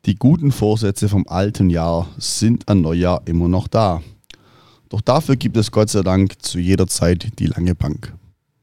Die guten Vorsätze vom alten Jahr sind an Neujahr immer noch da. Doch dafür gibt es Gott sei Dank zu jeder Zeit die lange Bank.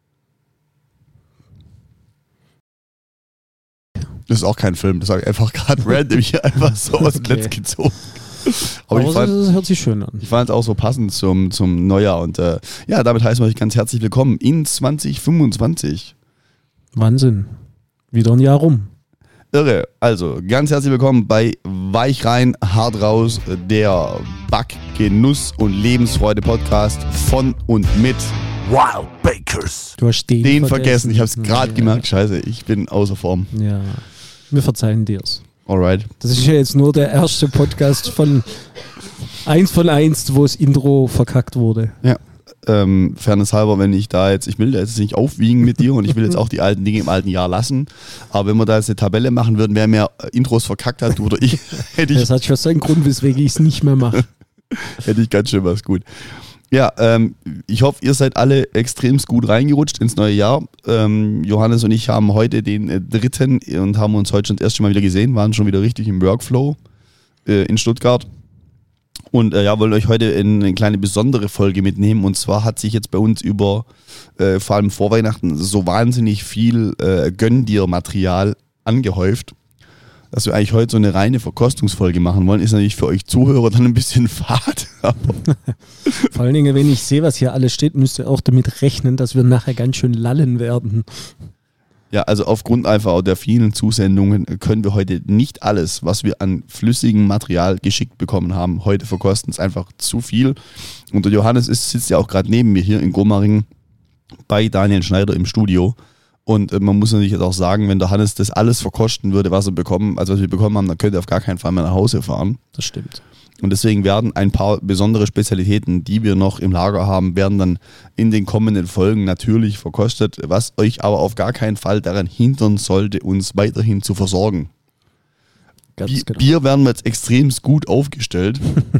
Das ist auch kein Film, das sage ich einfach gerade random hier einfach so aus dem Netz gezogen. Aber das hört sich schön an. Ich fand es auch so passend zum Neujahr und damit heißen wir euch ganz herzlich willkommen in 2025. Wahnsinn. Wieder ein Jahr rum. Irre. Also, ganz herzlich willkommen bei Weich rein, hart raus, der Back-, Genuss- und Lebensfreude-Podcast von und mit Wild Bakers. Du hast den vergessen. Ich habe es gerade gemerkt. Scheiße, ich bin außer Form. Ja, wir verzeihen dir's. Alright. Das ist ja jetzt nur der erste Podcast von 1 von 1, wo das Intro verkackt wurde. Ja. Fairness halber, wenn ich will da jetzt nicht aufwiegen mit dir und ich will jetzt auch die alten Dinge im alten Jahr lassen, aber wenn wir da jetzt eine Tabelle machen würden, wer mehr Intros verkackt hat, oder ich, Das hat schon seinen Grund, weswegen ich es nicht mehr mache. Hätte ich ganz schön was gut. Ja, ich hoffe, ihr seid alle extremst gut reingerutscht ins neue Jahr. Johannes und ich haben heute den 3. und haben uns heute schon das erste Mal wieder gesehen, waren schon wieder richtig im Workflow in Stuttgart. Und wollen euch heute in eine kleine besondere Folge mitnehmen. Und zwar hat sich jetzt bei uns über, vor allem vor Weihnachten, so wahnsinnig viel Gönn-dir-Material angehäuft, dass wir eigentlich heute so eine reine Verkostungsfolge machen wollen. Ist natürlich für euch Zuhörer dann ein bisschen fad. Vor allen Dingen, wenn ich sehe, was hier alles steht, müsst ihr auch damit rechnen, dass wir nachher ganz schön lallen werden. Ja, also aufgrund einfach auch der vielen Zusendungen können wir heute nicht alles, was wir an flüssigem Material geschickt bekommen haben, heute verkosten. Es ist einfach zu viel. Und der Johannes sitzt ja auch gerade neben mir hier in Gomaringen bei Daniel Schneider im Studio. Und man muss natürlich jetzt auch sagen, wenn der Hannes das alles verkosten würde, was wir bekommen haben, dann könnte er auf gar keinen Fall mehr nach Hause fahren. Das stimmt. Und deswegen werden ein paar besondere Spezialitäten, die wir noch im Lager haben, werden dann in den kommenden Folgen natürlich verkostet, was euch aber auf gar keinen Fall daran hindern sollte, uns weiterhin zu versorgen. Genau. Bier werden wir jetzt extrem gut aufgestellt.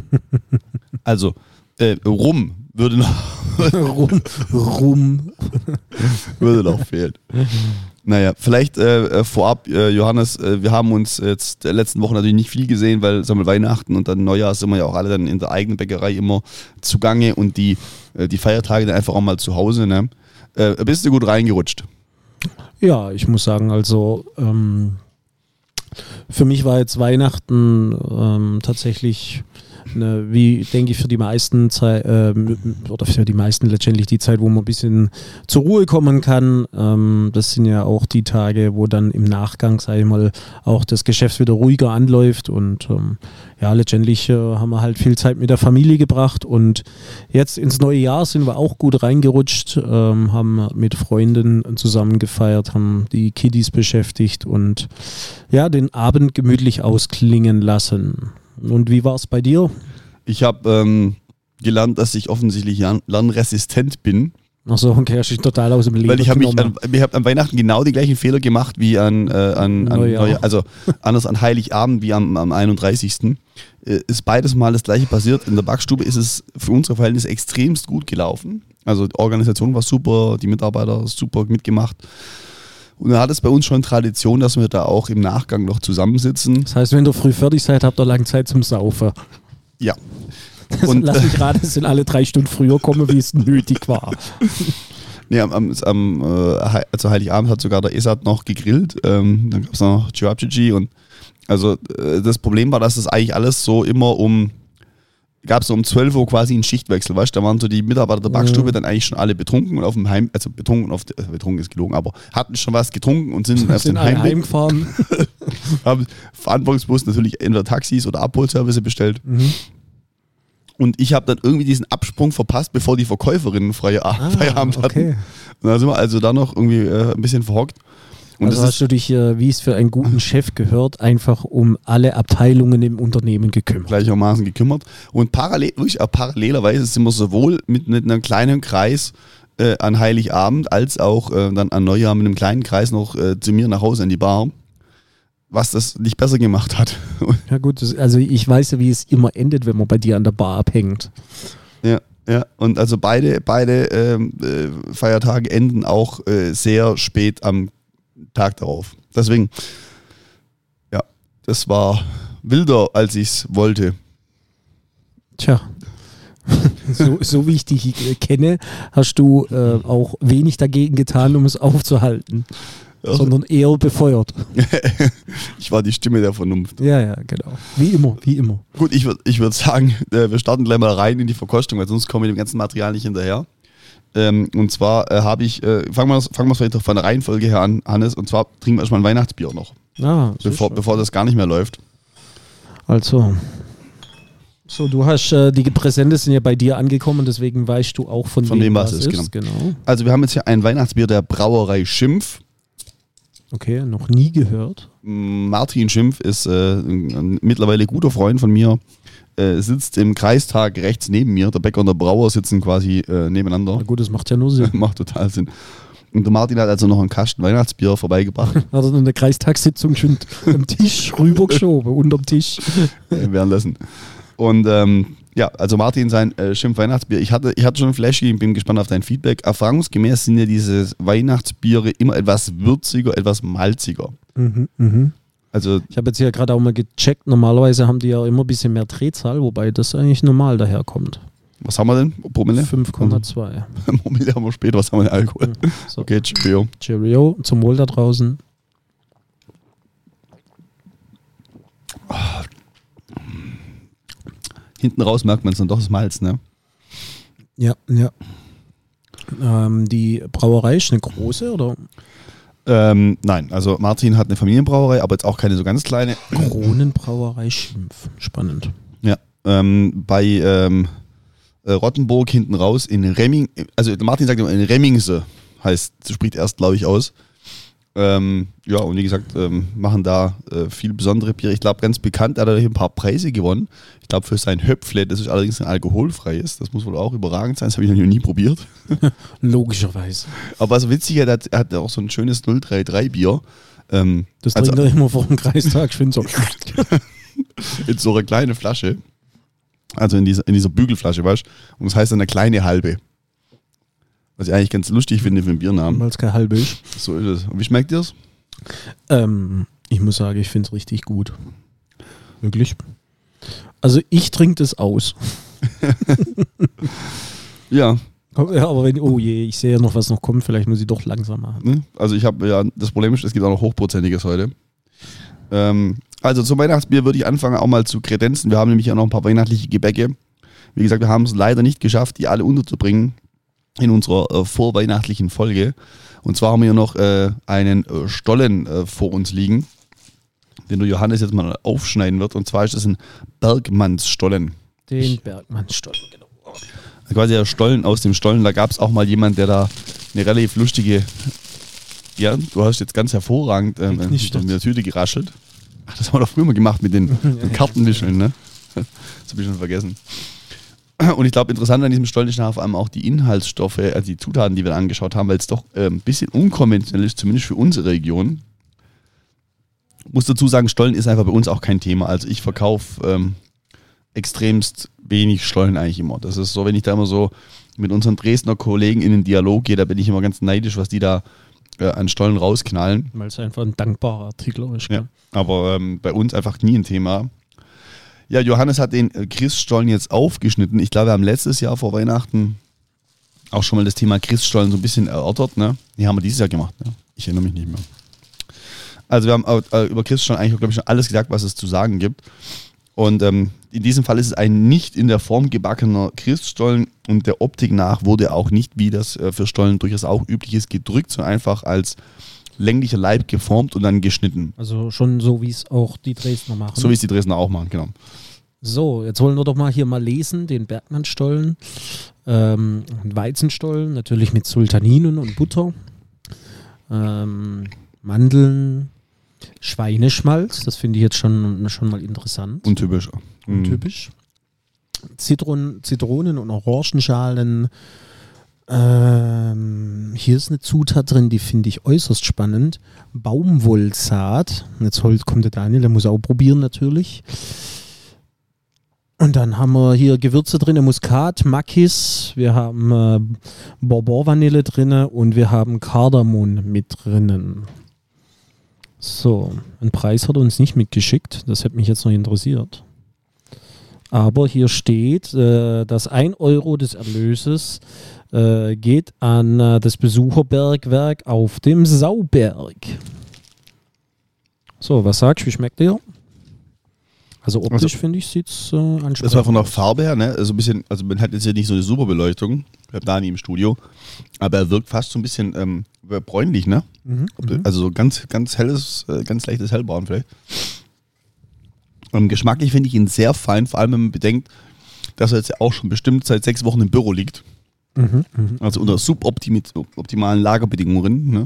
Also Rum würde noch Rum würde noch fehlen. Naja, vielleicht vorab, Johannes, wir haben uns jetzt der letzten Woche natürlich nicht viel gesehen, weil Weihnachten und dann Neujahr sind wir ja auch alle dann in der eigenen Bäckerei immer zugange und die Feiertage dann einfach auch mal zu Hause. Ne? Bist du gut reingerutscht? Ja, ich muss sagen, also für mich war jetzt Weihnachten tatsächlich wie denke ich für die meisten oder für die meisten letztendlich die Zeit, wo man ein bisschen zur Ruhe kommen kann. Das sind ja auch die Tage, wo dann im Nachgang, sage ich mal, auch das Geschäft wieder ruhiger anläuft und letztendlich haben wir halt viel Zeit mit der Familie gebracht und jetzt ins neue Jahr sind wir auch gut reingerutscht, haben mit Freunden zusammen gefeiert, haben die Kiddies beschäftigt und ja, den Abend gemütlich ausklingen lassen. Und wie war es bei dir? Ich habe gelernt, dass ich offensichtlich lernresistent bin. Achso, okay, hast du dich total aus dem Leben weil ich habe an Weihnachten genau die gleichen Fehler gemacht wie an Neujahr. Also anders an Heiligabend wie am 31. Ist beides mal das gleiche passiert. In der Backstube ist es für unsere Verhältnisse extremst gut gelaufen. Also die Organisation war super, die Mitarbeiter super mitgemacht. Und dann hat es bei uns schon Tradition, dass wir da auch im Nachgang noch zusammensitzen. Das heißt, wenn du früh fertig seid, habt ihr lange Zeit zum Saufen. Ja. Und lass mich raten, es sind alle 3 Stunden früher kommen, wie es nötig war. Nee, also Heiligabend hat sogar der Esat noch gegrillt. Dann gab es noch Chirapchichi und also das Problem war, dass das eigentlich alles so immer gab es so um 12 Uhr quasi einen Schichtwechsel, weißt du, da waren so die Mitarbeiter der Backstube dann eigentlich schon alle betrunken und auf dem betrunken ist gelogen, aber hatten schon was getrunken und sind auf den Heimweg gefahren. Haben verantwortungsbewusst natürlich entweder Taxis oder Abholservice bestellt. Mhm. Und ich habe dann irgendwie diesen Absprung verpasst, bevor die Verkäuferinnen Feierabend hatten. Okay. Und dann sind wir also da noch irgendwie ein bisschen verhockt. Und also hast du dich, wie es für einen guten Chef gehört, einfach um alle Abteilungen im Unternehmen gekümmert. Gleichermaßen gekümmert. Und parallelerweise sind wir sowohl mit einem kleinen Kreis an Heiligabend als auch dann an Neujahr mit einem kleinen Kreis noch zu mir nach Hause in die Bar, was das nicht besser gemacht hat. Ja gut, also ich weiß ja, wie es immer endet, wenn man bei dir an der Bar abhängt. Ja, und also beide Feiertage enden auch sehr spät am Tag darauf. Deswegen, ja, das war wilder, als ich es wollte. Tja, so wie ich dich kenne, hast du auch wenig dagegen getan, um es aufzuhalten, sondern eher befeuert. Ich war die Stimme der Vernunft. Ja, genau. Wie immer. Gut, ich würd sagen, wir starten gleich mal rein in die Verkostung, weil sonst kommen wir dem ganzen Material nicht hinterher. Und zwar habe ich, fangen wir vielleicht doch von der Reihenfolge her an, Hannes, und zwar trinken wir erstmal ein Weihnachtsbier noch, bevor das gar nicht mehr läuft. Also, so, du hast, die Präsente sind ja bei dir angekommen, deswegen weißt du auch von wem was ist. Genau. Also wir haben jetzt hier ein Weihnachtsbier der Brauerei Schimpf. Okay, noch nie gehört. Martin Schimpf ist ein mittlerweile guter Freund von mir, sitzt im Kreistag rechts neben mir. Der Bäcker und der Brauer sitzen quasi nebeneinander. Na gut, das macht ja nur Sinn. Macht total Sinn. Und der Martin hat also noch einen Kasten Weihnachtsbier vorbeigebracht. Hat er in der Kreistagssitzung schon am Tisch rübergeschoben, unterm Tisch. Währenddessen. Und also Martin, sein Schimpf Weihnachtsbier. Ich hatte schon ein Fläschchen, bin gespannt auf dein Feedback. Erfahrungsgemäß sind ja diese Weihnachtsbiere immer etwas würziger, etwas malziger. Also ich habe jetzt hier gerade auch mal gecheckt, normalerweise haben die ja immer ein bisschen mehr Drehzahl, wobei das eigentlich normal daherkommt. Was haben wir denn? Promille? 5,2. Promille haben wir später, was haben wir denn Alkohol? So. Okay, Cheerio. Cheerio, zum Wohl da draußen. Hinten raus merkt man es dann doch das Malz, ne? Ja. Die Brauerei ist eine große, oder? Nein, also Martin hat eine Familienbrauerei, aber jetzt auch keine so ganz kleine. Kronenbrauerei Schimpf. Spannend. Ja, bei Rottenburg hinten raus in Remming, also Martin sagt immer in Remmingse, spricht erst, glaube ich, aus. Und wie gesagt, machen da viel besondere Biere. Ich glaube, ganz bekannt, er hat hier ein paar Preise gewonnen. Ich glaube, für sein Höpfle, das ist allerdings ein alkoholfreies. Das muss wohl auch überragend sein, das habe ich noch nie probiert. Logischerweise. Aber was witzig ist, er hat auch so ein schönes 033 Bier. Das trinkt er immer vor dem Kreistag, ich finde so. In so einer kleinen Flasche. Also in dieser Bügelflasche, weißt du? Und das heißt dann eine kleine halbe. Was ich eigentlich ganz lustig finde für einen Biernamen. Weil es kein halbe ist. So ist es. Und wie schmeckt dir's? Ich muss sagen, ich finde es richtig gut. Wirklich? Also ich trinke das aus. Ja. Ja, aber ich sehe ja noch, was noch kommt, vielleicht muss ich doch langsam machen. Also ich habe ja, das Problem ist, es gibt auch noch Hochprozentiges heute. Also zum Weihnachtsbier würde ich anfangen auch mal zu kredenzen. Wir haben nämlich auch noch ein paar weihnachtliche Gebäcke. Wie gesagt, wir haben es leider nicht geschafft, die alle unterzubringen in unserer vorweihnachtlichen Folge. Und zwar haben wir hier noch einen Stollen vor uns liegen, den der Johannes jetzt mal aufschneiden wird. Und zwar ist das ein Bergmannsstollen. Den Bergmannsstollen, genau. Quasi der Stollen aus dem Stollen. Da gab es auch mal jemand, der da eine relativ lustige... Ja, du hast jetzt ganz hervorragend mit der Tüte geraschelt. Ach, das haben wir doch früher mal gemacht mit den Kartenwischeln, ne? Das habe ich schon vergessen. Und ich glaube, interessant an diesem Stollen ist vor allem auch die Inhaltsstoffe, also die Zutaten, die wir angeschaut haben, weil es doch ein bisschen unkonventionell ist, zumindest für unsere Region. Ich muss dazu sagen, Stollen ist einfach bei uns auch kein Thema. Also ich verkaufe extremst wenig Stollen eigentlich immer. Das ist so, wenn ich da immer so mit unseren Dresdner Kollegen in den Dialog gehe, da bin ich immer ganz neidisch, was die da an Stollen rausknallen. Weil es einfach ein dankbarer Artikel ist. Ja, aber bei uns einfach nie ein Thema. Ja, Johannes hat den Christstollen jetzt aufgeschnitten. Ich glaube, wir haben letztes Jahr vor Weihnachten auch schon mal das Thema Christstollen so ein bisschen erörtert. Ne? Die haben wir dieses Jahr gemacht. Ne? Ich erinnere mich nicht mehr. Also wir haben über Christstollen eigentlich, glaube ich, schon alles gesagt, was es zu sagen gibt. Und in diesem Fall ist es ein nicht in der Form gebackener Christstollen und der Optik nach wurde auch nicht, wie das für Stollen durchaus auch üblich ist, gedrückt, sondern einfach als länglicher Leib geformt und dann geschnitten. Also schon so, wie es auch die Dresdner machen. So wie es die Dresdner auch machen, genau. So, jetzt wollen wir doch mal hier mal lesen, den Bergmannsstollen. Weizenstollen, natürlich mit Sultaninen und Butter. Mandeln, Schweineschmalz, das finde ich jetzt schon mal interessant. Untypisch. Untypisch. Zitronen und Orangenschalen. Hier ist eine Zutat drin, die finde ich äußerst spannend. Baumwollsaat. Jetzt kommt der Daniel, der muss auch probieren natürlich. Und dann haben wir hier Gewürze drin, Muskat, Makis, wir haben Bourbon-Vanille drin und wir haben Kardamom mit drinnen. So, einen Preis hat er uns nicht mitgeschickt. Das hätte mich jetzt noch interessiert. Aber hier steht, dass 1 Euro des Erlöses geht an das Besucherbergwerk auf dem Sauberg. So, was sagst du? Wie schmeckt der? Also optisch finde ich, sieht es ansprechend. Das war von der Farbe her, ne? Also ein bisschen, also man hat jetzt hier nicht so eine super Beleuchtung, wir haben Dani im Studio, aber er wirkt fast so ein bisschen bräunlich, ne? Also so ganz helles, ganz leichtes Hellbraun vielleicht. Geschmacklich finde ich ihn sehr fein, vor allem wenn man bedenkt, dass er jetzt ja auch schon bestimmt seit 6 Wochen im Büro liegt. Also unter suboptimalen Lagerbedingungen, ne?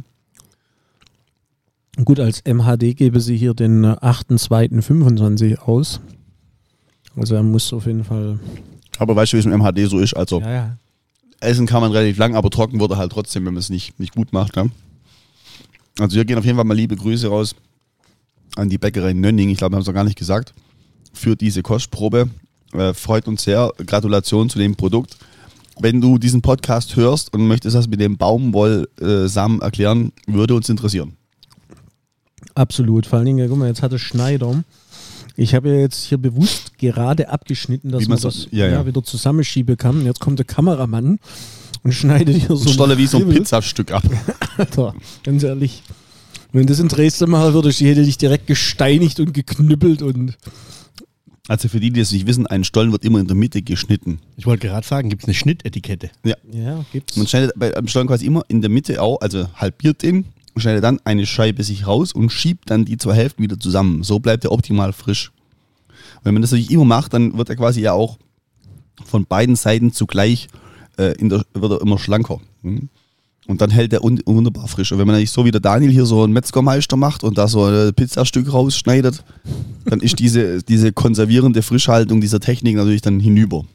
Gut, als MHD gebe sie hier den 8.2.25 aus. Also er muss auf jeden Fall... Aber weißt du, wie es im MHD so ist? Also Ja. essen kann man relativ lang, aber trocken wird er halt trotzdem, wenn man es nicht gut macht. Ne? Also hier gehen auf jeden Fall mal liebe Grüße raus an die Bäckerei Nönning. Ich glaube, wir haben es noch gar nicht gesagt. Für diese Kostprobe. Freut uns sehr. Gratulation zu dem Produkt. Wenn du diesen Podcast hörst und möchtest das mit dem Baumwollsamen erklären, würde uns interessieren. Absolut. Vor allen Dingen, guck mal, jetzt hatte Schneider. Ich habe ja jetzt hier bewusst gerade abgeschnitten, dass man das wieder zusammenschieben kann. Jetzt kommt der Kameramann und schneidet hier so Stolle wie so ein Pizzastück ab. Alter, ganz ehrlich. Wenn das in Dresden machen würde, ich hätte dich direkt gesteinigt und geknüppelt und... Also für die es nicht wissen, ein Stollen wird immer in der Mitte geschnitten. Ich wollte gerade sagen, gibt es eine Schnittetikette? Ja, gibt's. Man schneidet beim Stollen quasi immer in der Mitte auch, also halbiert den, schneidet dann eine Scheibe sich raus und schiebt dann die 2 Hälften wieder zusammen. So bleibt er optimal frisch. Wenn man das natürlich immer macht, dann wird er quasi ja auch von beiden Seiten zugleich wird er immer schlanker. Und dann hält er wunderbar frisch. Und wenn man nicht so wie der Daniel hier so einen Metzgermeister macht und da so ein Pizzastück rausschneidet, dann ist diese konservierende Frischhaltung dieser Technik natürlich dann hinüber.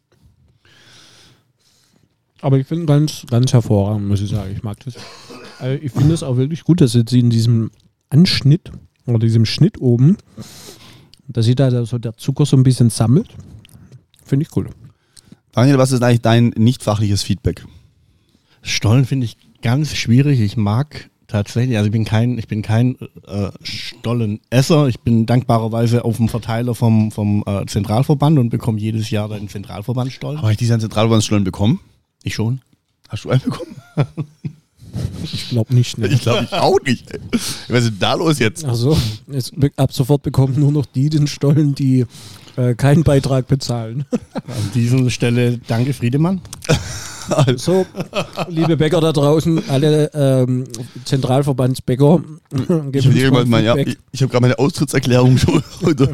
Aber ich finde ganz, ganz hervorragend, muss ich sagen. Ich mag das. Also ich finde es auch wirklich gut, dass jetzt in diesem Anschnitt oder diesem Schnitt oben, dass sich da so der Zucker so ein bisschen sammelt. Finde ich cool. Daniel, was ist eigentlich dein nicht fachliches Feedback? Stollen finde ich ganz schwierig. Ich mag tatsächlich, also ich bin kein Stollenesser. Ich bin dankbarerweise auf dem Verteiler vom Zentralverband und bekomme jedes Jahr den Zentralverband-Stollen. Habe ich diesen Zentralverband-Stollen bekommen? Ich schon. Hast du einen bekommen? Ich glaube nicht. Ne? Ich glaube ich auch nicht. Was ist denn da los jetzt? Achso, ab sofort bekommen nur noch die den Stollen, die keinen Beitrag bezahlen. An dieser Stelle danke Friedemann. So, liebe Bäcker da draußen, alle Zentralverbandsbäcker. Ich habe gerade meine Austrittserklärung schon.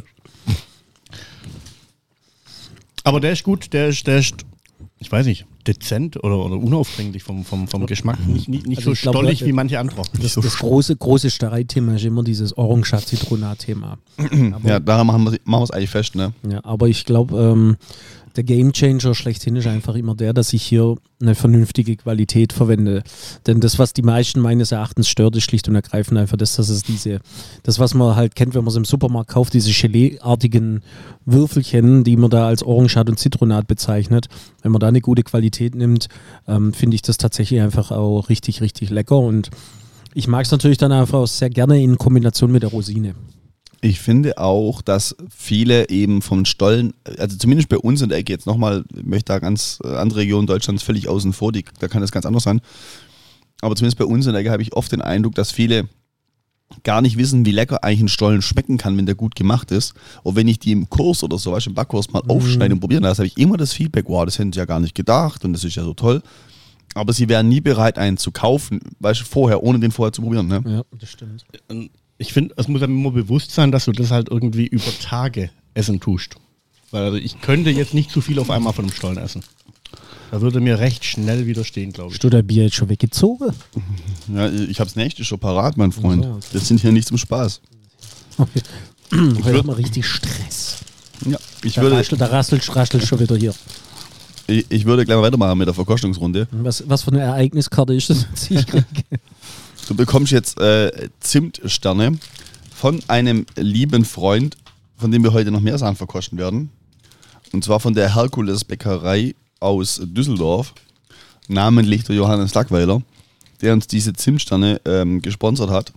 Aber der ist gut, der ist, ich weiß nicht, dezent oder unaufdringlich vom Geschmack. Nicht Also so stollig wie manche andere. Das große Streitthema ist immer dieses Orangenschat-Zitronat-Thema. Ja, daran machen wir es eigentlich fest, ne? Ja, aber ich glaube, der Gamechanger schlechthin ist einfach immer der, dass ich hier eine vernünftige Qualität verwende. Denn das, was die meisten meines Erachtens stört, ist schlicht und ergreifend einfach das ist das, was man halt kennt, wenn man es im Supermarkt kauft, diese Gelee-artigen Würfelchen, die man da als Orangenschat und Zitronat bezeichnet. Wenn man da eine gute Qualität nimmt, finde ich das tatsächlich einfach auch richtig, richtig lecker. Und ich mag es natürlich dann einfach auch sehr gerne in Kombination mit der Rosine. Ich finde auch, dass viele eben vom Stollen, also zumindest bei uns in der Ecke jetzt nochmal, ich möchte da ganz andere Regionen Deutschlands völlig außen vor, da kann das ganz anders sein. Aber zumindest bei uns in der Ecke habe ich oft den Eindruck, dass viele gar nicht wissen, wie lecker eigentlich ein Stollen schmecken kann, wenn der gut gemacht ist. Und wenn ich die im Kurs oder so, im Backkurs mal aufschneide und probieren lasse, habe ich immer das Feedback, wow, das hätten sie ja gar nicht gedacht und das ist ja so toll. Aber sie wären nie bereit, einen zu kaufen, vorher, ohne den vorher zu probieren. Ne? Ja, das stimmt. Ich finde, es muss einem immer bewusst sein, dass du das halt irgendwie über Tage essen tust. Weil ich könnte jetzt nicht zu viel auf einmal von einem Stollen essen. Da würde mir recht schnell widerstehen, glaube ich. Hast du dein Bier jetzt schon weggezogen? Ja, ich habe das nächste schon parat, mein Freund. Ja, okay. Das sind hier nicht zum Spaß. Okay. Heute haben wir richtig Stress. Ja, Da raschelt schon wieder hier. Ich würde gleich mal weitermachen mit der Verkostungsrunde. Was für eine Ereigniskarte ist das, die ich kriege? Du bekommst jetzt Zimtsterne von einem lieben Freund, von dem wir heute noch mehr Sachen verkosten werden. Und zwar von der Herkules Bäckerei aus Düsseldorf, namentlich der Johannes Lackweiler, der uns diese Zimtsterne gesponsert hat.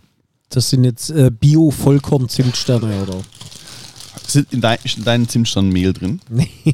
Das sind jetzt Bio-Vollkorn-Zimtsterne, oder? Ist in deinen Zimtsternen Mehl drin? Nee.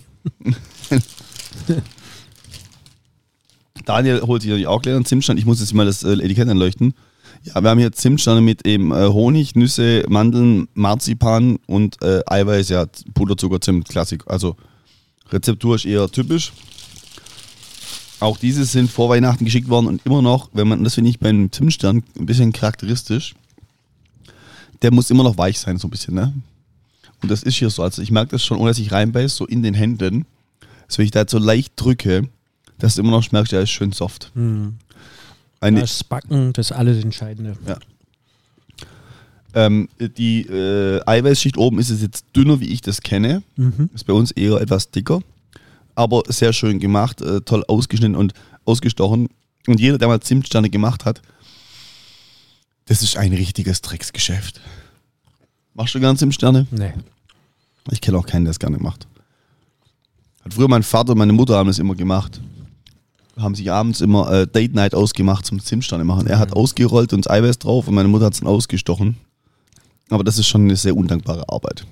Daniel holt sich natürlich auch gleich einen Zimtstern. Ich muss jetzt mal das Etikett anleuchten. Ja, wir haben hier Zimtsterne mit eben Honig, Nüsse, Mandeln, Marzipan und Eiweiß, ja, Puderzucker, Zimt, Klassik. Also Rezeptur ist eher typisch. Auch diese sind vor Weihnachten geschickt worden und immer noch, wenn man, das finde ich beim Zimtstern ein bisschen charakteristisch, der muss immer noch weich sein, so ein bisschen, ne? Und das ist hier so, also ich merke das schon, ohne dass ich reinbeiß, so in den Händen, dass wenn ich da jetzt so leicht drücke, dass du immer noch merkst, der ist schön soft. Das Backen, das ist alles Entscheidende. Ja. Die Eiweißschicht oben ist es jetzt dünner, wie ich das kenne. Ist bei uns eher etwas dicker. Aber sehr schön gemacht, toll ausgeschnitten und ausgestochen. Und jeder, der mal Zimtsterne gemacht hat, das ist ein richtiges Drecksgeschäft. Machst du gerne Zimtsterne? Nee. Ich kenne auch keinen, der es gerne macht. Hat früher mein Vater und meine Mutter haben das immer gemacht. Haben sich abends immer Date Night ausgemacht zum Zimtsterne machen. Er hat ausgerollt und das Eiweiß drauf und meine Mutter hat es dann ausgestochen. Aber das ist schon eine sehr undankbare Arbeit.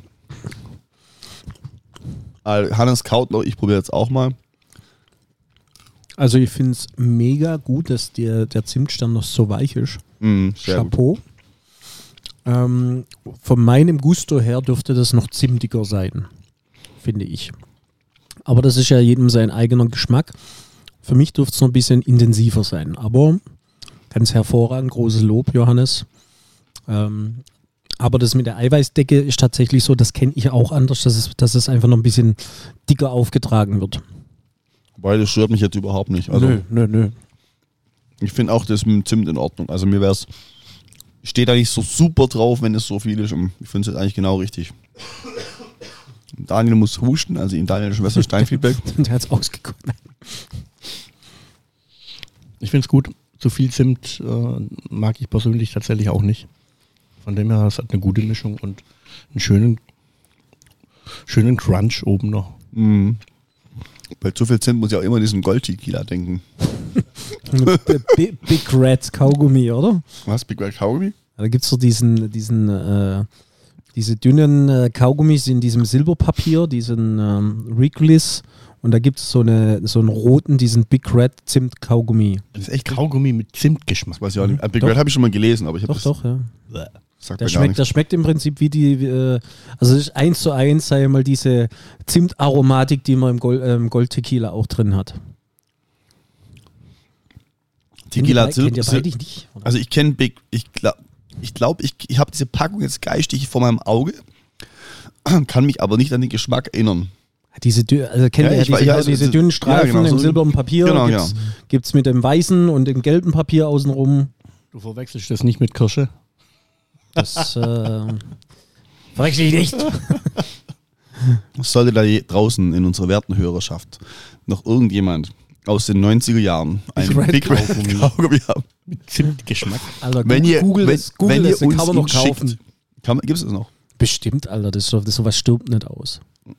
Hannes kaut noch, ich probiere jetzt auch mal. Also ich finde es mega gut, dass der Zimtstern noch so weich ist. Chapeau. Von meinem Gusto her dürfte das noch zimtiger sein, finde ich. Aber das ist ja jedem sein eigener Geschmack. Für mich dürfte es noch ein bisschen intensiver sein. Aber ganz hervorragend, großes Lob, Johannes. Aber das mit der Eiweißdecke ist tatsächlich so, das kenne ich auch anders, dass es einfach noch ein bisschen dicker aufgetragen wird. Weil das stört mich jetzt überhaupt nicht. Also, Nö. Ich finde auch das mit dem Zimt in Ordnung. Also mir wäre es, steht da nicht so super drauf, wenn es so viel ist. Und ich finde es jetzt eigentlich genau richtig. Daniel muss husten, also ihm Daniel Schwester Steinfeedback. Der hat es ausgeguckt. Ich finde es gut. Zu viel Zimt mag ich persönlich tatsächlich auch nicht. Von dem her, es hat eine gute Mischung und einen schönen Crunch oben noch. Bei zu viel Zimt muss ich auch immer an diesen Gold-Tequila denken. Big Red Kaugummi, oder? Was? Big Red Kaugummi? Da gibt es so diese dünnen Kaugummis in diesem Silberpapier, diesen Wrigley's. Und da gibt es so einen roten, diesen Big Red Zimt Kaugummi. Das ist echt Kaugummi mit Zimtgeschmack. Das weiß ich auch nicht. Big Red habe ich schon mal gelesen, aber ich habe Doch, ja. Sagt Der schmeckt im Prinzip wie also es ist 1:1, sei mal diese Zimtaromatik, die man im Gold Tequila auch drin hat. Tequila kennt ihr beide nicht? Oder? Also ich kenne ich glaube, ich habe diese Packung jetzt geistig vor meinem Auge, kann mich aber nicht an den Geschmack erinnern. Diese dünnen Streifen im silbernen Papier gibt es mit dem weißen und dem gelben Papier außenrum. Du verwechselst das nicht mit Kirsche? Das verwechsel ich nicht. Sollte da draußen in unserer werten Hörerschaft noch irgendjemand aus den 90er Jahren einen Big Red Kaugummi haben? Mit Zimtgeschmack. Alter, wenn ihr das kann man noch kaufen. Gibt es das noch? Bestimmt, Alter, sowas stirbt nicht aus.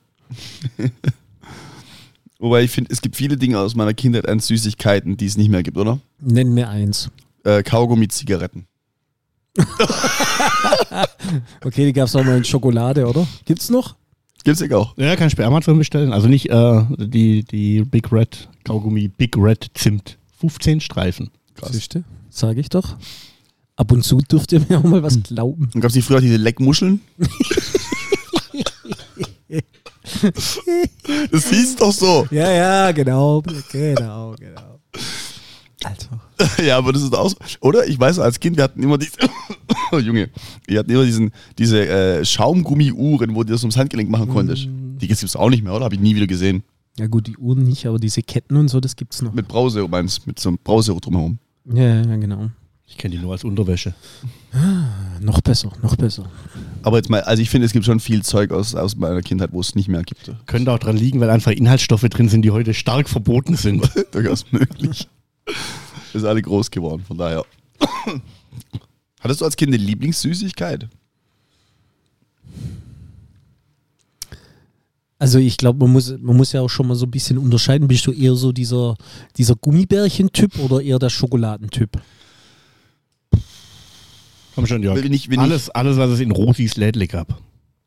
Wobei ich finde, es gibt viele Dinge aus meiner Kindheit an Süßigkeiten, die es nicht mehr gibt, oder? Nenn mir eins. Kaugummi, Zigaretten. Okay, die gab es auch mal in Schokolade, oder? Gibt's noch? Gibt's ja auch. Ja, kann ich bei Amazon bestellen. Also nicht die Big Red Kaugummi, Big Red Zimt. 15 Streifen. Krass. Sag ich doch. Ab und zu dürft ihr mir auch mal was glauben. Und gab es nicht früher diese Leckmuscheln? Das hieß doch so. Ja, genau. Alter. Ja, aber das ist auch so. Oder? Ich weiß, als Kind, wir hatten immer diese diese Schaumgummi-Uhren, wo du das ums Handgelenk machen konntest. Die gibt es auch nicht mehr, oder? Habe ich nie wieder gesehen. Ja gut, die Uhren nicht, aber diese Ketten und so, das gibt's noch. Mit Brause, meinst mit so einem Brause drumherum. Ja, genau. Ich kenne die nur als Unterwäsche. Noch besser. Aber jetzt mal, also ich finde, es gibt schon viel Zeug aus meiner Kindheit, wo es nicht mehr gibt. Könnte auch dran liegen, weil einfach Inhaltsstoffe drin sind, die heute stark verboten sind. Durchaus möglich. Wir sind alle groß geworden, von daher. Hattest du als Kind eine Lieblingssüßigkeit? Also ich glaube, man muss ja auch schon mal so ein bisschen unterscheiden. Bist du eher so dieser Gummibärchen-Typ oder eher der Schokoladentyp? Komm schon, Jörg. Alles, was es in Rosis Lädle gab.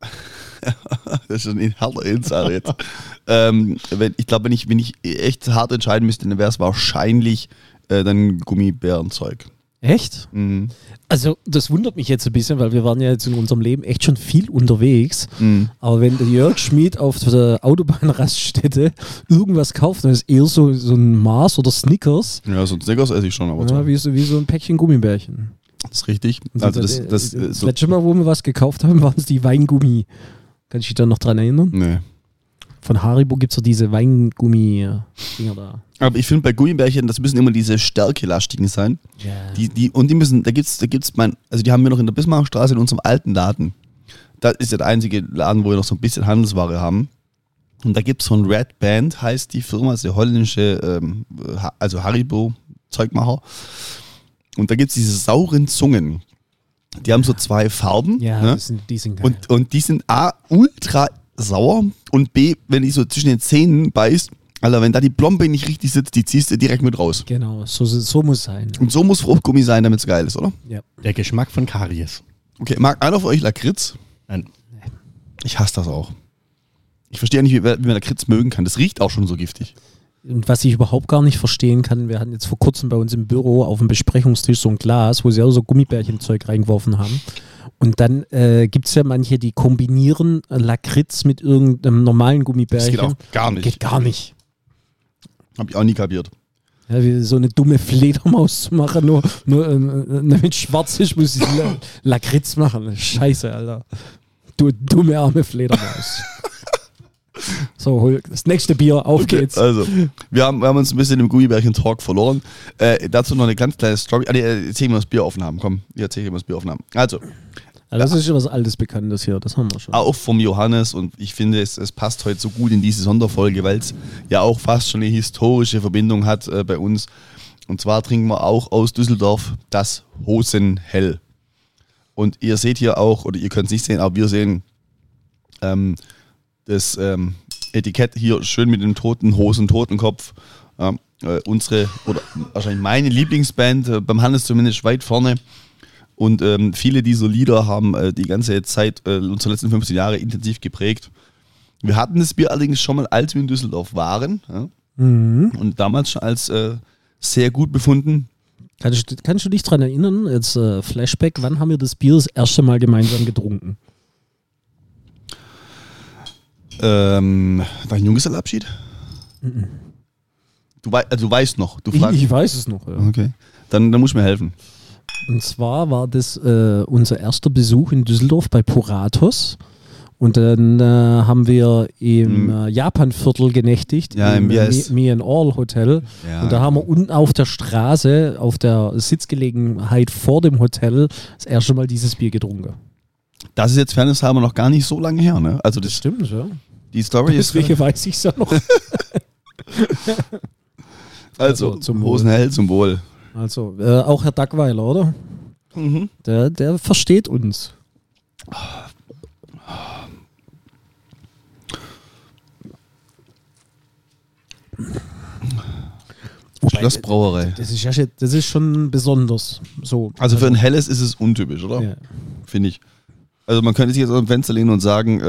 Das ist schon ein harter Insider jetzt. Ich glaube, wenn ich echt hart entscheiden müsste, dann wäre es wahrscheinlich dann Gummibärenzeug. Echt? Mhm. Also das wundert mich jetzt ein bisschen, weil wir waren ja jetzt in unserem Leben echt schon viel unterwegs. Mhm. Aber wenn der Jörg Schmid auf der Autobahnraststätte irgendwas kauft, dann ist eher so ein Mars oder Snickers. Ja, so ein Snickers esse ich schon. Aber ja, wie so ein Päckchen Gummibärchen. Das ist richtig. Also das letzte Mal, wo wir was gekauft haben, waren es die Weingummi. Kannst du dich da noch dran erinnern? Nee. Von Haribo gibt es so diese Weingummi-Dinger da. Aber ich finde bei Gummibärchen, das müssen immer diese stärkelastigen sein. Ja. Die müssen, da gibt's also die haben wir noch in der Bismarckstraße in unserem alten Laden. Das ist ja der einzige Laden, wo wir noch so ein bisschen Handelsware haben. Und da gibt es so ein Red Band, heißt die Firma, ist der holländische, also Haribo-Zeugmacher. Und da gibt es diese sauren Zungen. Die haben so 2 Farben. Ja, ne? die sind geil. Und die sind A, ultra sauer und B, wenn die so zwischen den Zähnen beißt, Alter, wenn da die Plombe nicht richtig sitzt, die ziehst du direkt mit raus. Genau, so muss sein. Und so muss Fruchtgummi sein, damit es geil ist, oder? Ja. Der Geschmack von Karies. Okay, mag einer von euch Lakritz? Nein. Ich hasse das auch. Ich verstehe nicht, wie man Lakritz mögen kann. Das riecht auch schon so giftig. Und was ich überhaupt gar nicht verstehen kann, wir hatten jetzt vor kurzem bei uns im Büro auf dem Besprechungstisch so ein Glas, wo sie auch so Gummibärchenzeug reingeworfen haben. Und dann gibt es ja manche, die kombinieren Lakritz mit irgendeinem normalen Gummibärchen. Das geht auch gar nicht. Geht gar nicht. Hab ich auch nie kapiert. Ja, wie so eine dumme Fledermaus zu machen, nur damit schwarz ist, muss ich Lakritz machen. Scheiße, Alter. Du dumme arme Fledermaus. So, hol das nächste Bier, auf geht's. Also, wir haben uns ein bisschen im Gummibärchen-Talk verloren. Dazu noch eine ganz kleine Story. Erzähl mir, was Bier offen haben. Komm, erzähl mir, was Bier offen haben. Also, das ist schon was Altes Bekanntes hier, das haben wir schon. Auch vom Johannes, und ich finde, es passt heute so gut in diese Sonderfolge, weil es ja auch fast schon eine historische Verbindung hat bei uns. Und zwar trinken wir auch aus Düsseldorf das Hosenhell. Und ihr seht hier auch, oder ihr könnt es nicht sehen, aber wir sehen das Etikett hier schön mit dem toten Totenkopf. Unsere, oder wahrscheinlich meine Lieblingsband, beim Hannes zumindest weit vorne. Und viele dieser Lieder haben die ganze Zeit unserer letzten 15 Jahre intensiv geprägt. Wir hatten das Bier allerdings schon mal, als wir in Düsseldorf waren. Ja? Mhm. Und damals schon als sehr gut befunden. Kannst du dich daran erinnern, jetzt Flashback, wann haben wir das Bier das erste Mal gemeinsam getrunken? Dein Junggesellenabschied? Mhm. Du weißt noch. Du fragst. Ich weiß es noch, ja. Okay. Dann musst du mir helfen. Und zwar war das unser erster Besuch in Düsseldorf bei Puratos. Und dann haben wir im Japanviertel genächtigt, ja, im Me and All Hotel. Ja. Und da haben wir unten auf der Straße, auf der Sitzgelegenheit vor dem Hotel, das erste Mal dieses Bier getrunken. Das ist jetzt fairnesshalber noch gar nicht so lange her, ne? Also das stimmt, ja. Die Story Deswegen weiß ich es ja noch. Also zum Hosenhell, zum Wohl. Also, auch Herr Dackweiler, oder? Mhm. Der versteht uns. Schlossbrauerei. Das ist schon besonders. So. Also für ein helles ist es untypisch, oder? Ja. Finde ich. Also man könnte sich jetzt aus dem Fenster lehnen und sagen,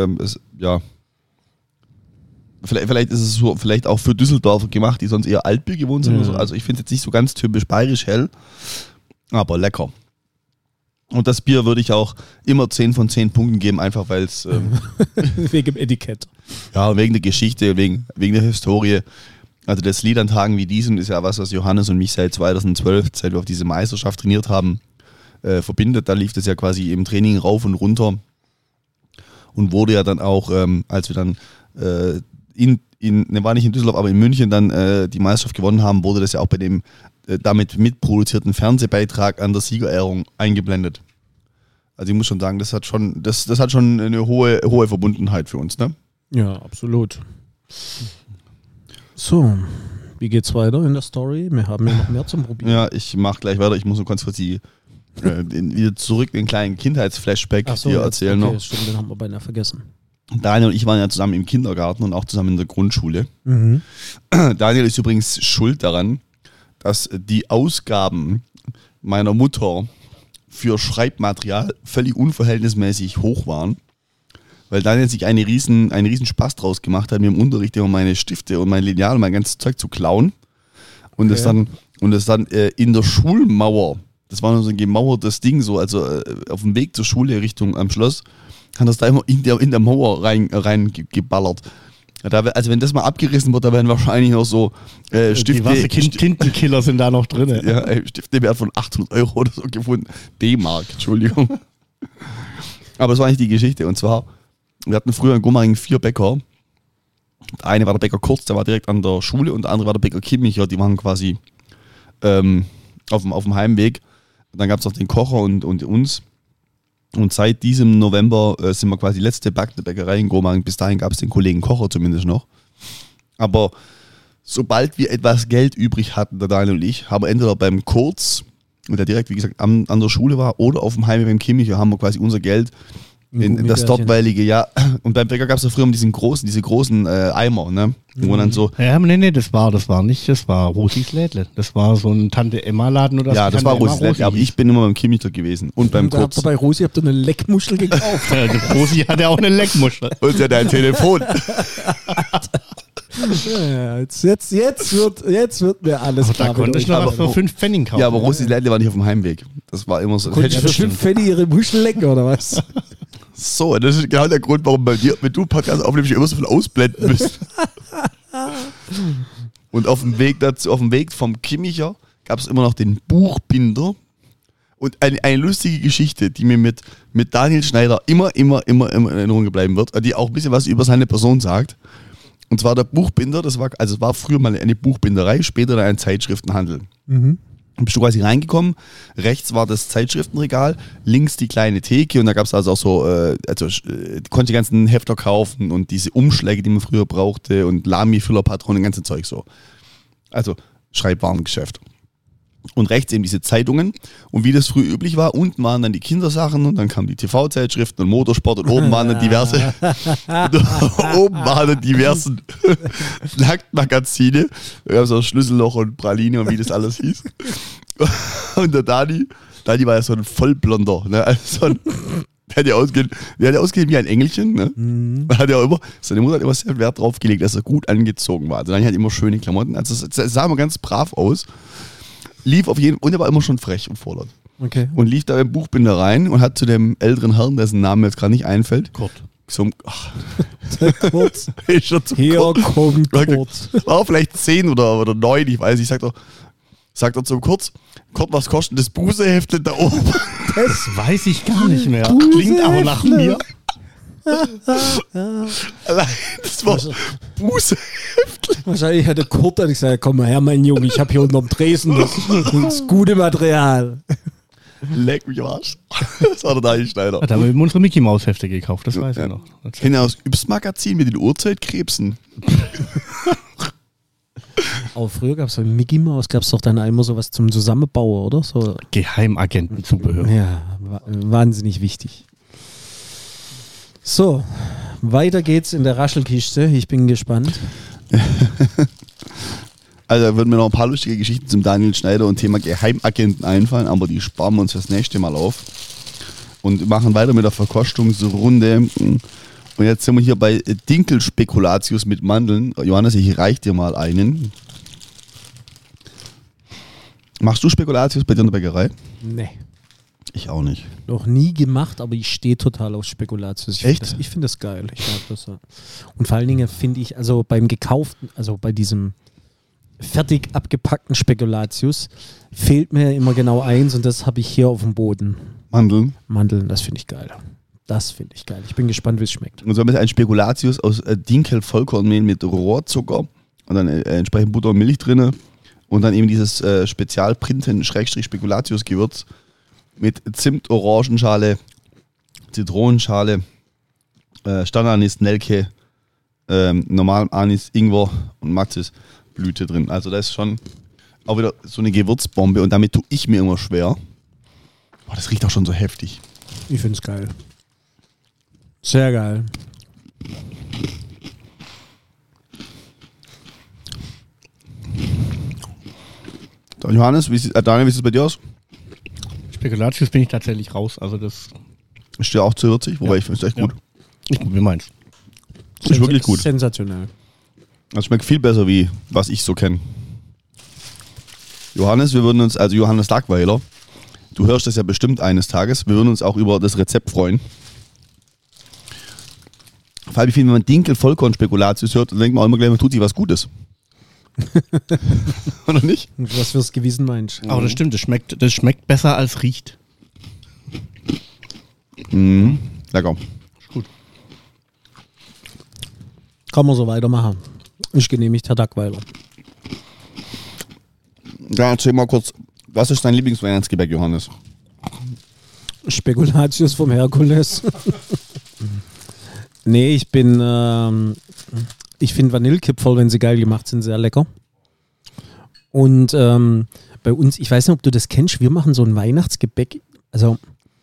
vielleicht ist es so, vielleicht auch für Düsseldorfer gemacht, die sonst eher Altbier gewohnt sind. Ja. Oder so. Also ich finde es jetzt nicht so ganz typisch bayerisch hell, aber lecker. Und das Bier würde ich auch immer 10 von 10 Punkten geben, einfach weil es... wegen dem Etikett. Ja, wegen der Geschichte, wegen der Historie. Also das Lied an Tagen wie diesen ist ja was Johannes und mich seit 2012, seit wir auf diese Meisterschaft trainiert haben, verbindet. Da lief das ja quasi im Training rauf und runter und wurde ja dann auch, als wir dann war nicht in Düsseldorf, aber in München dann die Meisterschaft gewonnen haben, wurde das ja auch bei dem damit mitproduzierten Fernsehbeitrag an der Siegerehrung eingeblendet. Also ich muss schon sagen, das hat schon eine hohe Verbundenheit für uns, ne? Ja, absolut. So, wie geht's weiter in der Story? Wir haben ja noch mehr zum Probieren. Ja, ich mach gleich weiter. Ich muss nur kurz wieder zurück den kleinen Kindheitsflashback hier erzählen. Okay, stimmt, den haben wir beinahe vergessen. Daniel und ich waren ja zusammen im Kindergarten und auch zusammen in der Grundschule. Mhm. Daniel ist übrigens schuld daran, dass die Ausgaben meiner Mutter für Schreibmaterial völlig unverhältnismäßig hoch waren. Weil Daniel sich einen riesen Spaß draus gemacht hat, mir im Unterricht immer meine Stifte und mein Lineal und mein ganzes Zeug zu klauen. Und das dann in der Schulmauer, das war nur so ein gemauertes Ding, so, also auf dem Weg zur Schule Richtung am Schloss, hat das da immer in der Mauer reingeballert. Also wenn das mal abgerissen wird, da werden wahrscheinlich noch so Stifte. Tintenkiller sind da noch drin. Ja, Stifte wert von 800 € oder so gefunden. D-Mark, Entschuldigung. Aber das war eigentlich die Geschichte. Und zwar, wir hatten früher in Gomaringen 4 Bäcker. Der eine war der Bäcker Kurz, der war direkt an der Schule, und der andere war der Bäcker Kimmicher, die waren quasi auf dem Heimweg. Und dann gab es noch den Kocher und uns. Und seit diesem November sind wir quasi die letzte Bäckerei in Gomaringen. Bis dahin gab es den Kollegen Kocher zumindest noch. Aber sobald wir etwas Geld übrig hatten, der Daniel und ich, haben wir entweder beim Kurz, der direkt, wie gesagt, an der Schule war, oder auf dem Heimweg beim Kimmicher, haben wir quasi unser Geld in das dortweilige, ja. Und beim Bäcker gab es ja früher diese großen Eimer, ne? Wo dann so. Ja, nee, das war Rosis Lädle. Das war so ein Tante-Emma-Laden oder so. Ja, das war Rosis Lädle, aber ich bin immer beim Kimmicher gewesen. Und beim Kurz. Bei Rosi habt ihr eine Leckmuschel gekauft. Rosi hatte auch eine Leckmuschel. Und sie hat ein Telefon. Ja, jetzt wird mir alles klar. Da konnte ich noch was für 5 Pfennig kaufen. Ja, aber Rosis Lädle war nicht auf dem Heimweg. Das war immer so. Konnte ich für 5 Pfennig ihre Muschel lecken, oder was? So, das ist genau der Grund, warum bei dir, wenn du Podcast aufnimmst, immer so viel ausblenden müsst. Und auf dem Weg vom Kimmicher gab es immer noch den Buchbinder. Und eine lustige Geschichte, die mir mit Daniel Schneider immer in Erinnerung bleiben wird, die auch ein bisschen was über seine Person sagt. Und zwar der Buchbinder, es war früher mal eine Buchbinderei, später dann ein Zeitschriftenhandel. Mhm. Dann bist du quasi reingekommen, rechts war das Zeitschriftenregal, links die kleine Theke, und da gab es also auch so, konnte die ganzen Hefter kaufen und diese Umschläge, die man früher brauchte, und Lamy-Füllerpatronen, ganze Zeug so. Also Schreibwarengeschäft. Und rechts eben diese Zeitungen, und wie das früher üblich war, unten waren dann die Kindersachen, und dann kamen die TV-Zeitschriften und Motorsport, und oben waren dann diverse Nacktmagazine. Da gab es auch Schlüsselloch und Praline und wie das alles hieß. Und der Dani war ja so ein Vollblonder, ne? Also der hat ja ausgesehen wie ein Engelchen, ne? Mhm. Seine Mutter hat immer sehr Wert drauf gelegt, dass er gut angezogen war. Also Dani hat immer schöne Klamotten, also es sah immer ganz brav aus. Lief auf jeden Fall, und er war immer schon frech und vorlaut. Okay. Und lief da im Buchbinder rein und hat zu dem älteren Herrn, dessen Name jetzt gerade nicht einfällt. Kurt. Kurz. Hier kommt Kurt. War vielleicht 10 oder 9, ich weiß nicht. Sagt er zum Kurt, was kostet das Buseheftle da oben? Das weiß ich gar nicht mehr. Klingt aber nach mir. Das war Buseheftle. Wahrscheinlich hätte Kurt dann gesagt, komm mal her, mein Junge, ich habe hier unterm Tresen das gute Material. Leck mich am Arsch. Das war der Daniel Schneider. Da haben wir unsere Mickey Maus Hefte gekauft, das weiß ich noch. Kennt ihr aus Yps-Magazin mit den Uhrzeitkrebsen? Aber früher gab es bei Mickey Maus, gab es doch dann immer sowas zum Zusammenbauen, oder? So. Geheimagentenzubehör. Ja, wahnsinnig wichtig. So, weiter geht's in der Raschelkiste. Ich bin gespannt. Also da würden mir noch ein paar lustige Geschichten zum Daniel Schneider und Thema Geheimagenten einfallen, aber die sparen wir uns fürs nächste Mal auf. Und machen weiter mit der Verkostungsrunde. Und jetzt sind wir hier bei Dinkelspekulatius mit Mandeln. Johannes, ich reich dir mal einen. Machst du Spekulatius bei dir in der Bäckerei? Nee. Ich auch nicht. Noch nie gemacht, aber ich stehe total auf Spekulatius. Ich finde das geil. Ich mag das so. Und vor allen Dingen finde ich, also beim gekauften, also bei diesem fertig abgepackten Spekulatius fehlt mir immer genau eins, und das habe ich hier auf dem Boden. Mandeln? Mandeln, das finde ich geil. Ich bin gespannt, wie es schmeckt. Und so haben wir ein Spekulatius aus Dinkel-Vollkornmehl mit Rohrzucker und dann entsprechend Butter und Milch drin und dann eben dieses Spezialprinten-Spekulatius-Gewürz mit Zimt, Orangenschale, Zitronenschale, Standardanis, Nelke, normalem Anis, Ingwer und Matzesblüte drin. Also da ist schon auch wieder so eine Gewürzbombe, und damit tue ich mir immer schwer. Boah, das riecht auch schon so heftig. Ich finde es geil. Sehr geil. Johannes, Daniel, wie sieht es bei dir aus? Spekulatius bin ich tatsächlich raus. Also das Ist ja auch zu würzig, wobei ich finde es echt gut. Ich probiere meins. Ist wirklich gut. Sensationell. Das schmeckt viel besser, wie was ich so kenne. Johannes, wir würden uns, also Johannes Dagweiler, du hörst das ja bestimmt eines Tages, wir würden uns auch über das Rezept freuen. Vor allem, wenn man Dinkel-Vollkorn-Spekulatius hört, dann denkt man auch immer gleich, man tut sich was Gutes. Oder nicht? Was fürs Gewissen meinst. Aber das stimmt, das schmeckt besser als riecht. Mhm. Lecker. Gut. Kann man so weitermachen. Ich genehmigt Herr Dagweiler. Ja, erzähl mal kurz, was ist dein Lieblingsweihnachtsgebäck, Johannes? Spekulatius vom Herkules. Nee, ich finde Vanillekipferl, wenn sie geil gemacht sind, sehr lecker. Und bei uns, ich weiß nicht, ob du das kennst, wir machen so ein Weihnachtsgebäck, also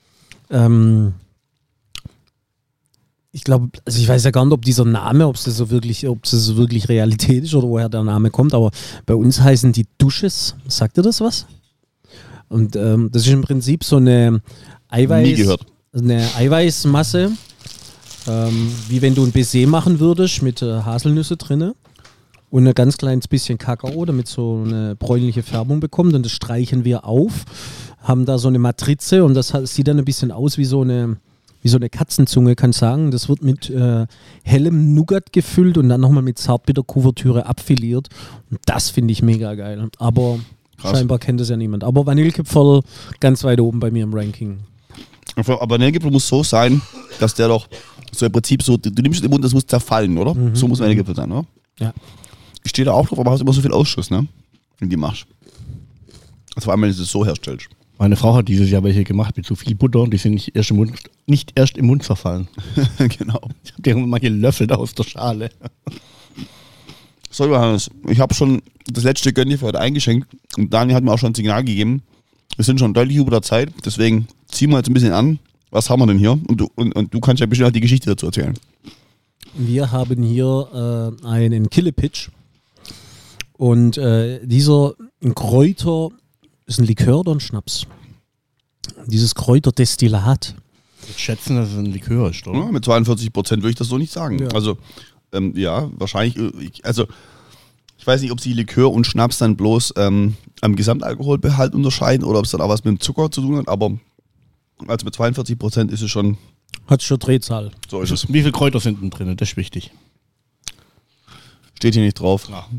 ich glaube, also ich weiß ja gar nicht, ob dieser Name, ob es so wirklich Realität ist oder woher der Name kommt, aber bei uns heißen die Dusches. Sagt ihr das was? Und das ist im Prinzip so eine Nie gehört. eine Eiweißmasse, wie wenn du ein Baiser machen würdest mit Haselnüsse drinne und ein ganz kleines bisschen Kakao, damit so eine bräunliche Färbung bekommt, und das streichen wir auf, haben da so eine Matrize und das sieht dann ein bisschen aus wie so eine Katzenzunge, kann ich sagen. Das wird mit hellem Nougat gefüllt und dann nochmal mit Zartbitterkuvertüre abfiliert. Und das finde ich mega geil. Aber Krass. Scheinbar kennt das ja niemand. Aber Vanillekipferl ganz weit oben bei mir im Ranking. Aber Vanillekipferl muss so sein, dass der doch so im Prinzip so, du nimmst es im Mund, das muss zerfallen, oder? So muss Vanillekipferl sein, oder? Ja. Ich stehe da auch drauf, aber hast immer so viel Ausschuss, ne? Wenn die machst. Also vor allem, wenn du es so herstellst. Meine Frau hat dieses Jahr welche gemacht mit zu viel Butter und die sind nicht erst im Mund zerfallen. Genau. Ich habe die mal gelöffelt aus der Schale. So, Johannes, ich habe schon das letzte Gönn für heute eingeschenkt und Daniel hat mir auch schon ein Signal gegeben. Wir sind schon deutlich über der Zeit, deswegen ziehen wir jetzt ein bisschen an. Was haben wir denn hier? Und du kannst ja bestimmt auch die Geschichte dazu erzählen. Wir haben hier einen Killepitch und dieser Kräuter ist ein Likör oder ein Schnaps. Dieses Kräuterdestillat. Ich schätze, dass es ein Likör ist, oder? Ja, mit 42% würde ich das so nicht sagen. Ja. Also, ja, wahrscheinlich, ich weiß nicht, ob sie Likör und Schnaps dann bloß am Gesamtalkoholbehalt unterscheiden oder ob es dann auch was mit dem Zucker zu tun hat, aber also mit 42% ist es schon, Hat schon Drehzahl. so ist es. Wie viele Kräuter sind denn drin? Das ist wichtig. Steht hier nicht drauf. Ja.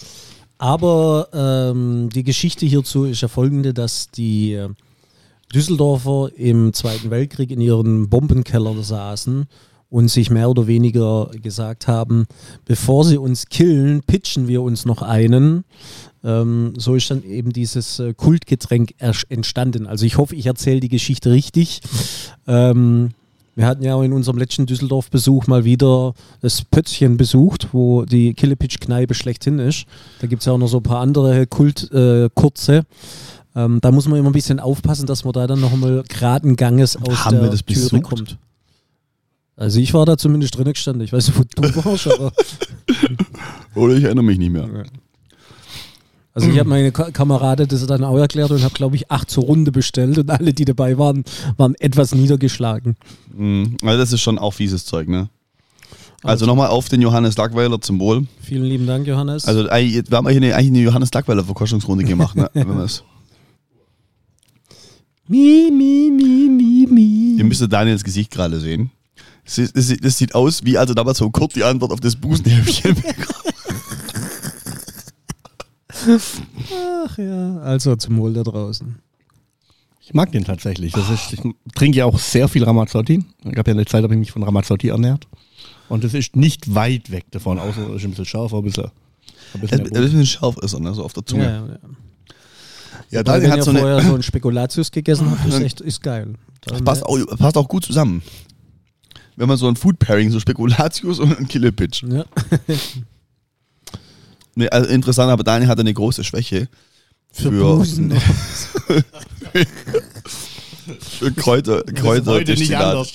Aber die Geschichte hierzu ist ja folgende, dass die Düsseldorfer im Zweiten Weltkrieg in ihren Bombenkeller saßen und sich mehr oder weniger gesagt haben, bevor sie uns killen, pitchen wir uns noch einen. So ist dann eben dieses Kultgetränk entstanden. Also ich hoffe, ich erzähle die Geschichte richtig. Wir hatten ja auch in unserem letzten Düsseldorf-Besuch mal wieder das Pötzchen besucht, wo die Killepitch-Kneipe schlechthin ist. Da gibt es ja auch noch so ein paar andere Kurze. Da muss man immer ein bisschen aufpassen, dass man da dann nochmal geraden Ganges aus Haben wir der das Türe besucht? kommt. Also ich war da zumindest drin gestanden. Ich weiß nicht, wo du warst, aber... Oder ich erinnere mich nicht mehr. Also ich habe meine Kamerade das dann auch erklärt und habe, glaube ich, 8 zur Runde bestellt und alle, die dabei waren, waren etwas niedergeschlagen. Also das ist schon auch fieses Zeug, ne? Also nochmal auf den Johannes Dagweiler zum Wohl. Vielen lieben Dank, Johannes. Also wir haben eigentlich eine Johannes Dagweiler Verkostungsrunde gemacht, ne? Wenn man es. Ihr müsstet Daniels Gesicht gerade sehen. Das sieht aus, wie als er damals so Kurt die Antwort auf das Busenhäppchen bekommen. Ach ja, also zum Wohl da draußen. Ich mag den tatsächlich. Ich trinke ja auch sehr viel Ramazzotti. Ich habe ja eine Zeit, habe ich mich von Ramazzotti ernährt. Und es ist nicht weit weg davon, außer es ist ein bisschen scharf, ein bisschen Ein bisschen scharf ist er, ne? So auf der Zunge. Ja. Ja, Weil Daniel wenn hat ihr so vorher eine. so ein Spekulatius gegessen habt, ist geil. Dann, Passt auch gut zusammen. Wenn man so ein Food Pairing, so Spekulatius und ein Killepitch. Ja. Nee, also interessant, aber Daniel hatte eine große Schwäche Für Busen. für Kräuterdestillat.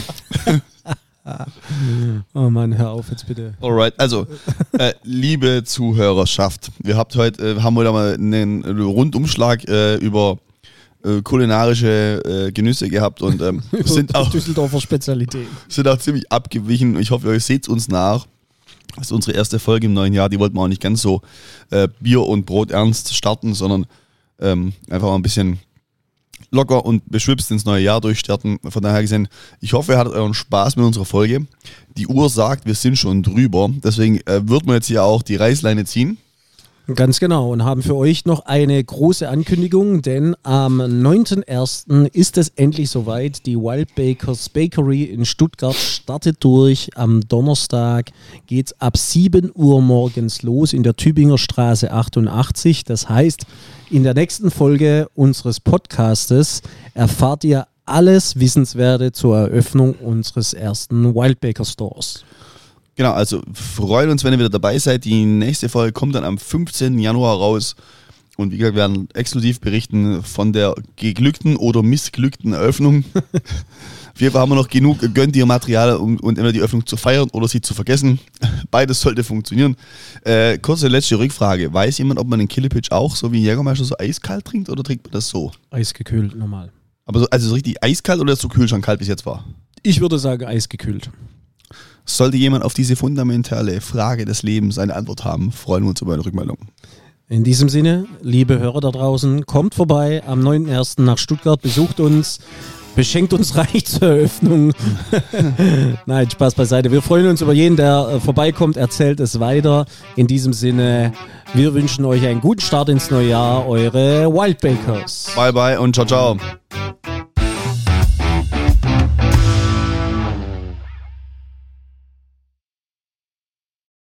Oh Mann, hör auf jetzt bitte. Alright, also, liebe Zuhörerschaft, haben heute mal einen Rundumschlag über kulinarische Genüsse gehabt und sind auch Düsseldorfer Spezialität. Sind auch ziemlich abgewichen. Ich hoffe, ihr seht uns nach. Das ist unsere erste Folge im neuen Jahr. Die wollten wir auch nicht ganz so Bier und Brot ernst starten, sondern einfach mal ein bisschen locker und beschwipst ins neue Jahr durchstarten. Von daher gesehen, ich hoffe, ihr hattet euren Spaß mit unserer Folge. Die Uhr sagt, wir sind schon drüber. Deswegen wird man jetzt hier auch die Reißleine ziehen. Ganz genau, und haben für euch noch eine große Ankündigung, denn am 9.1. ist es endlich soweit. Die Wild Bakers Bakery in Stuttgart startet durch. Am Donnerstag geht es ab 7 Uhr morgens los in der Tübinger Straße 88. Das heißt, in der nächsten Folge unseres Podcastes erfahrt ihr alles Wissenswerte zur Eröffnung unseres ersten Wild Baker Stores. Genau, also freuen uns, wenn ihr wieder dabei seid. Die nächste Folge kommt dann am 15. Januar raus. Und wie gesagt, wir werden exklusiv berichten von der geglückten oder missglückten Eröffnung. Auf jeden Fall haben wir noch genug Gönnt-Ihr-Material, um entweder die Eröffnung zu feiern oder sie zu vergessen. Beides sollte funktionieren. Kurze letzte Rückfrage. Weiß jemand, ob man den Killepitch auch so wie Jägermeister so eiskalt trinkt oder trinkt man das so? Eisgekühlt, normal. Aber so richtig eiskalt oder so kühl schon kalt bis jetzt war? Ich würde sagen eisgekühlt. Sollte jemand auf diese fundamentale Frage des Lebens eine Antwort haben, freuen wir uns über eine Rückmeldung. In diesem Sinne, liebe Hörer da draußen, kommt vorbei am 9.1. nach Stuttgart, besucht uns, beschenkt uns reich zur Eröffnung. Nein, Spaß beiseite. Wir freuen uns über jeden, der vorbeikommt, erzählt es weiter. In diesem Sinne, wir wünschen euch einen guten Start ins neue Jahr, eure Wild Bakers. Bye bye und ciao ciao.